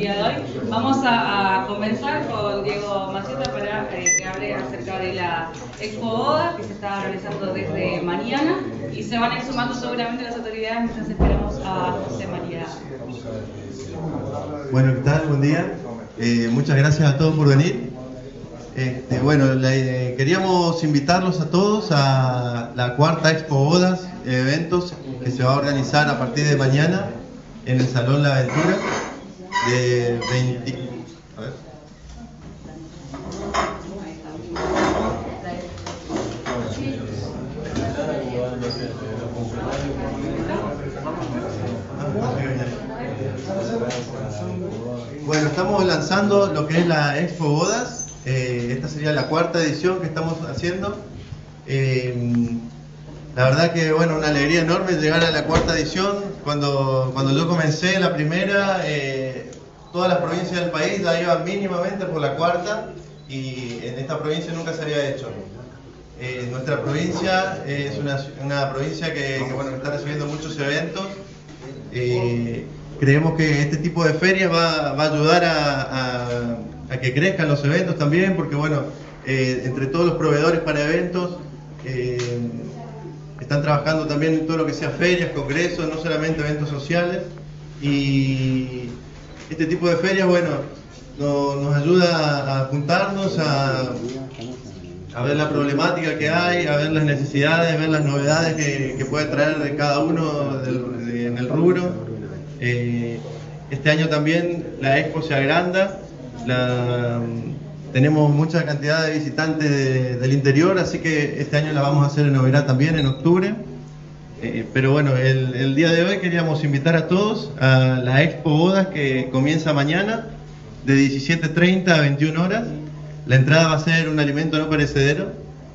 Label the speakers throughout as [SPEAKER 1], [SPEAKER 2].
[SPEAKER 1] día de hoy. Vamos a comenzar con Diego Maciota para que hable acerca de la Expo Bodas que se está realizando desde mañana y se van a ir sumando seguramente las autoridades mientras esperamos a José María.
[SPEAKER 2] Bueno, ¿qué tal? Buen día. Muchas gracias a todos por venir. Queríamos invitarlos a todos a la cuarta Expo Bodas, eventos que se va a organizar a partir de mañana en el Salón La Aventura de 20... A ver. Bueno, estamos lanzando lo que es la Expo Bodas. Esta sería la cuarta edición que estamos haciendo. La verdad que, bueno, una alegría enorme llegar a la cuarta edición. Cuando yo comencé la primera, todas las provincias del país ya iban mínimamente por la cuarta y en esta provincia nunca se había hecho. Nuestra provincia es una provincia que está recibiendo muchos eventos. Creemos que este tipo de ferias va a ayudar a que crezcan los eventos también, porque entre todos los proveedores para eventos están trabajando también en todo lo que sea ferias, congresos, no solamente eventos sociales, y este tipo de ferias nos ayuda a juntarnos, a ver la problemática que hay, a ver las necesidades, a ver las novedades que puede traer de cada uno en el rubro. Este año también la Expo se agranda, tenemos mucha cantidad de visitantes del interior, así que este año la vamos a hacer en Oberá también en octubre. Pero bueno, el día de hoy queríamos invitar a todos a la Expo Bodas que comienza mañana de 17:30 a 21 horas. La entrada va a ser un alimento no perecedero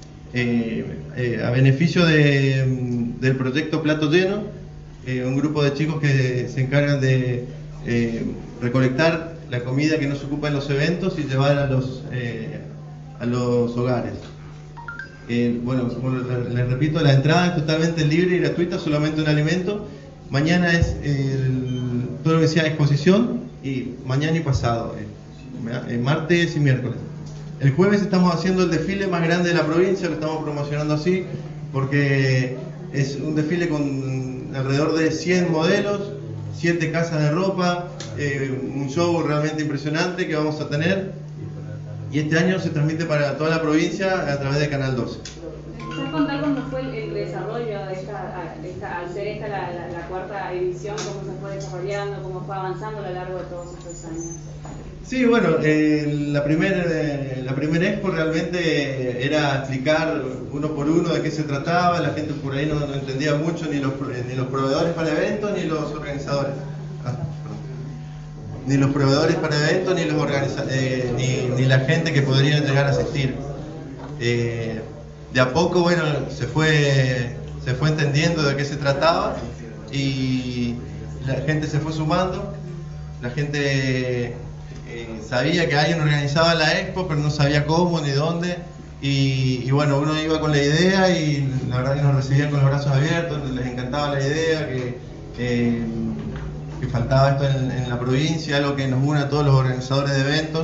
[SPEAKER 2] a beneficio del proyecto Plato Lleno, un grupo de chicos que se encargan de recolectar la comida que no se ocupa en los eventos y llevar a los hogares. Como les repito, la entrada es totalmente libre y gratuita, solamente un alimento. Mañana es todo lo que sea exposición, y mañana y pasado, martes y miércoles. El jueves estamos haciendo el desfile más grande de la provincia, lo estamos promocionando así, porque es un desfile con alrededor de 100 modelos, 7 casas de ropa, un show realmente impresionante que vamos a tener, y este año se transmite para toda la provincia a través de Canal 12.
[SPEAKER 1] ¿Puedes contar cómo fue el desarrollo de al ser esta la cuarta edición, cómo se fue desarrollando, cómo fue avanzando a lo largo de todos estos años?
[SPEAKER 2] Sí, la primera Expo realmente era explicar uno por uno de qué se trataba. La gente por ahí no entendía mucho, ni los proveedores para eventos, ni los organizadores. Ni los proveedores para eventos, ni la gente que podría llegar a asistir. De a poco, se fue entendiendo de qué se trataba y la gente se fue sumando. La gente sabía que alguien organizaba la Expo, pero no sabía cómo ni dónde. Y uno iba con la idea y la verdad que nos recibían con los brazos abiertos, les encantaba la idea, que faltaba esto en la provincia, algo que nos une a todos los organizadores de eventos.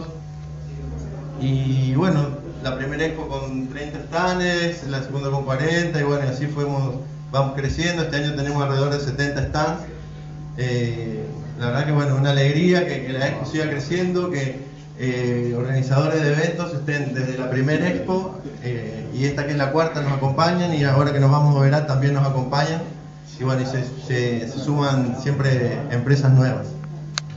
[SPEAKER 2] Y la primera Expo con 30 stands, la segunda con 40, y así vamos creciendo. Este año tenemos alrededor de 70 stands. La verdad que una alegría que la Expo siga creciendo, que organizadores de eventos estén desde la primera Expo y esta que es la cuarta nos acompañan, y ahora que nos vamos a Oberá también nos acompañan, y se suman siempre empresas nuevas.